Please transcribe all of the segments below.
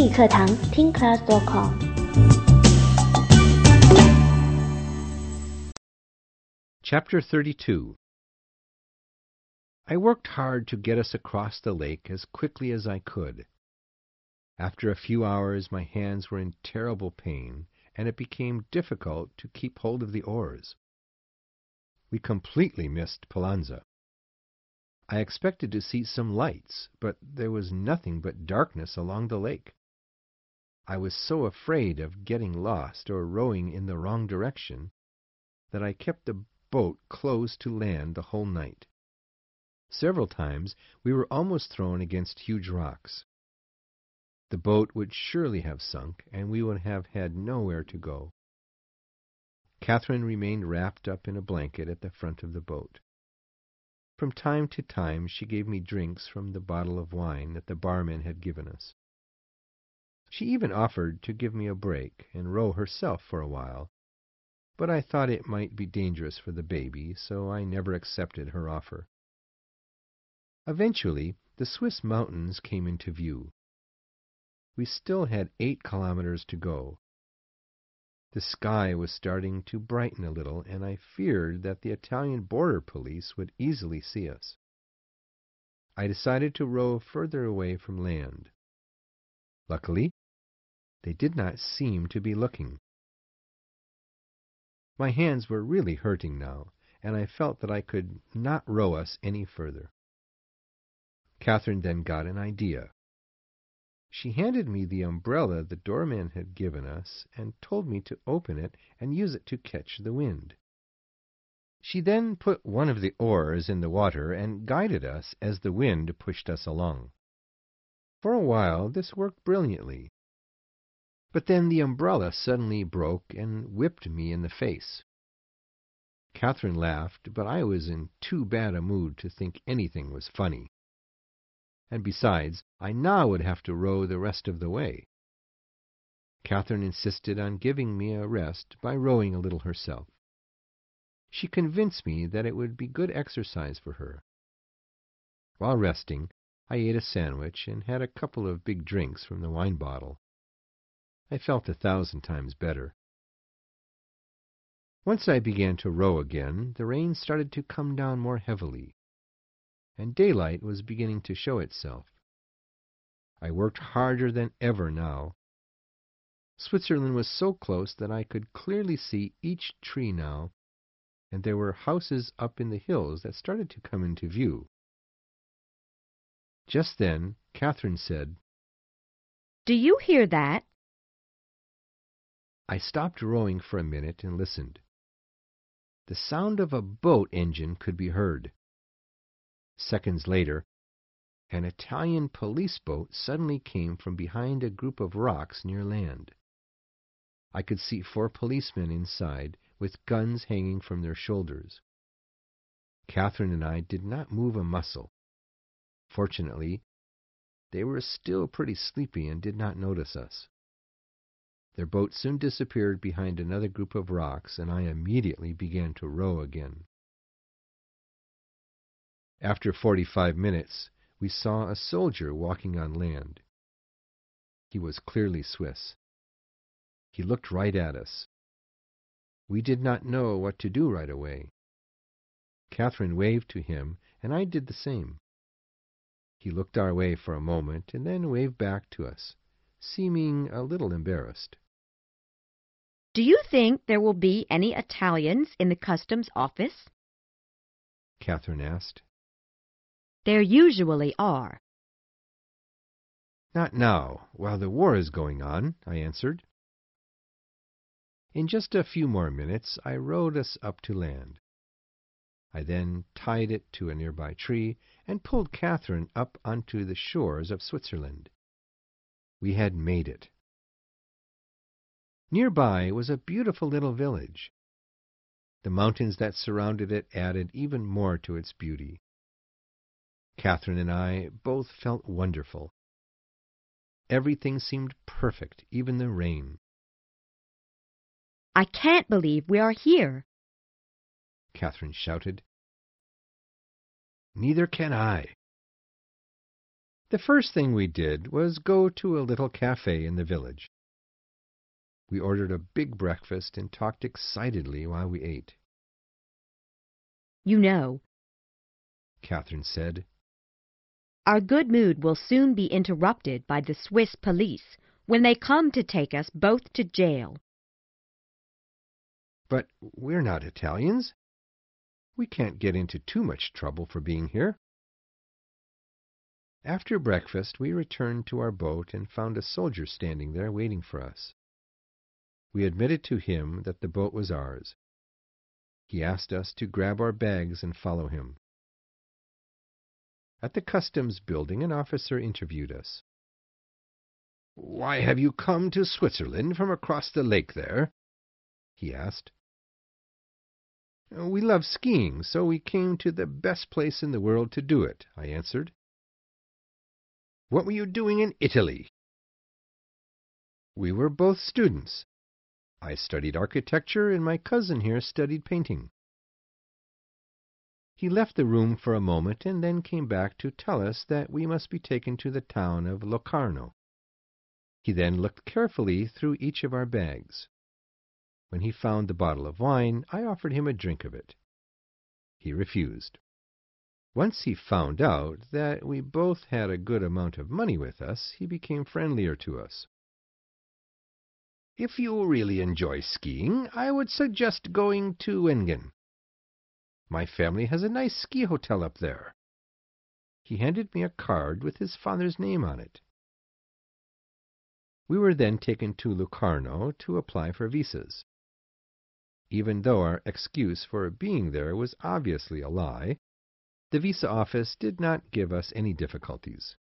英语课堂听 class.com。 Chapter 32. I worked hard to get us across the lake as quickly as I could. After a few hours, my hands were in terrible pain, and it became difficult to keep hold of the oars. We completely missed Pallanza. I expected to see some lights, but there was nothing but darkness along the lake. I was so afraid of getting lost or rowing in the wrong direction that I kept the boat close to land the whole night. Several times we were almost thrown against huge rocks. The boat would surely have sunk, and we would have had nowhere to go. Catherine remained wrapped up in a blanket at the front of the boat. From time to time she gave me drinks from the bottle of wine that the barman had given us. She even offered to give me a break and row herself for a while, but I thought it might be dangerous for the baby, so I never accepted her offer. Eventually, the Swiss mountains came into view. We still had 8 kilometers to go. The sky was starting to brighten a little, and I feared that the Italian border police would easily see us. I decided to row further away from land. Luckily, they did not seem to be looking. My hands were really hurting now, and I felt that I could not row us any further. Catherine then got an idea. She handed me the umbrella the doorman had given us and told me to open it and use it to catch the wind. She then put one of the oars in the water and guided us as the wind pushed us along. For a while this worked brilliantly. But then the umbrella suddenly broke and whipped me in the face. Catherine laughed, but I was in too bad a mood to think anything was funny. And besides, I now would have to row the rest of the way. Catherine insisted on giving me a rest by rowing a little herself. She convinced me that it would be good exercise for her. While resting, I ate a sandwich and had a couple of big drinks from the wine bottle. I felt 1,000 times better. Once I began to row again, the rain started to come down more heavily, and daylight was beginning to show itself. I worked harder than ever now. Switzerland was so close that I could clearly see each tree now, and there were houses up in the hills that started to come into view. Just then, Catherine said, "Do you hear that?" I stopped rowing for a minute and listened. The sound of a boat engine could be heard. Seconds later, an Italian police boat suddenly came from behind a group of rocks near land. I could see 4 policemen inside, with guns hanging from their shoulders. Catherine and I did not move a muscle. Fortunately, they were still pretty sleepy and did not notice us. Their boat soon disappeared behind another group of rocks, and I immediately began to row again. After 45 minutes, we saw a soldier walking on land. He was clearly Swiss. He looked right at us. We did not know what to do right away. Catherine waved to him, and I did the same. He looked our way for a moment and then waved back to us, seeming a little embarrassed. "Do you think there will be any Italians in the customs office?" Catherine asked. "There usually are." "Not now, while the war is going on," I answered. In just a few more minutes, I rowed us up to land. I then tied it to a nearby tree and pulled Catherine up onto the shores of Switzerland. We had made it. Nearby was a beautiful little village. The mountains that surrounded it added even more to its beauty. Catherine and I both felt wonderful. Everything seemed perfect, even the rain. "I can't believe we are here." Catherine shouted. "Neither can I." The first thing we did was go to a little cafe in the village. We ordered a big breakfast and talked excitedly while we ate. You know, Catherine said, our good mood will soon be interrupted by the Swiss police when they come to take us both to jail. "But we're not Italians. We can't get into too much trouble for being here." After breakfast, we returned to our boat and found a soldier standing there waiting for us. We admitted to him that the boat was ours. He asked us to grab our bags and follow him. At the customs building, an officer interviewed us. "Why have you come to Switzerland from across the lake there?" he asked. "We love skiing, so we came to the best place in the world to do it," I answered. "What were you doing in Italy?" "We were both students. I studied architecture, and my cousin here studied painting." He left the room for a moment and then came back to tell us that we must be taken to the town of Locarno. He then looked carefully through each of our bags. When he found the bottle of wine, I offered him a drink of it. He refused. Once he found out that we both had a good amount of money with us, he became friendlier to us. "If you really enjoy skiing, I would suggest going to Engen. My family has a nice ski hotel up there." He handed me a card with his father's name on it. We were then taken to Locarno to apply for visas. Even though our excuse for being there was obviously a lie, the visa office did not give us any difficulties.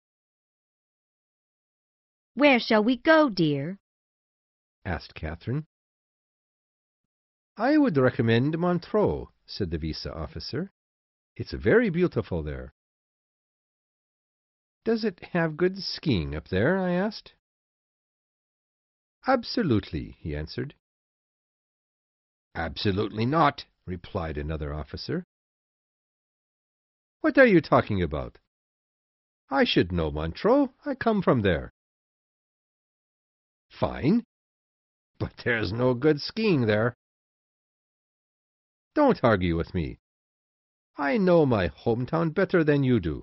Where shall we go, dear? asked Catherine. "I would recommend Montreux," said the visa officer. "It's very beautiful there." "Does it have good skiing up there?" I asked. "Absolutely," he answered. "Absolutely not," replied another officer. "What are you talking about? I should know Montreux. I come from there." "Fine, but there's no good skiing there." "Don't argue with me. I know my hometown better than you do."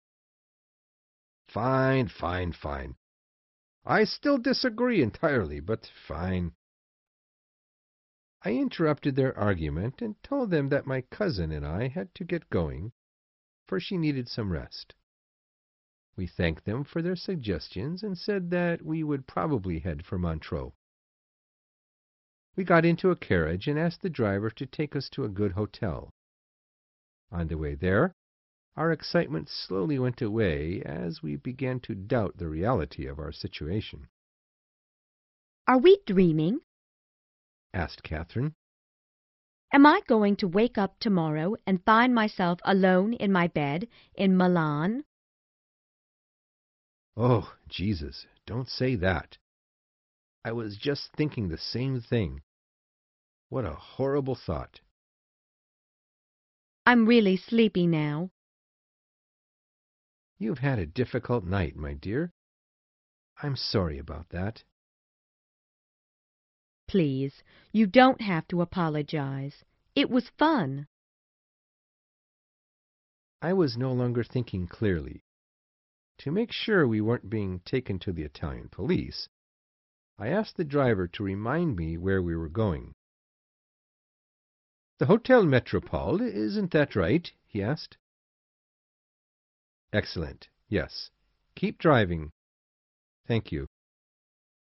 "Fine, fine, fine. I still disagree entirely, but fine." I interrupted their argument and told them that my cousin and I had to get going, for she needed some rest. We thanked them for their suggestions and said that we would probably head for Montreux. We got into a carriage and asked the driver to take us to a good hotel. On the way there, our excitement slowly went away as we began to doubt the reality of our situation. Are we dreaming? asked Catherine. Am I going to wake up tomorrow and find myself alone in my bed in Milan? Oh, Jesus, don't say that. I was just thinking the same thing. What a horrible thought. I'm really sleepy now. You've had a difficult night, my dear. I'm sorry about that. Please, you don't have to apologize. It was fun. I was no longer thinking clearly. To make sure we weren't being taken to the Italian police, I asked the driver to remind me where we were going. "The Hotel Metropole, isn't that right?" he asked. "Excellent. Yes. Keep driving. Thank you."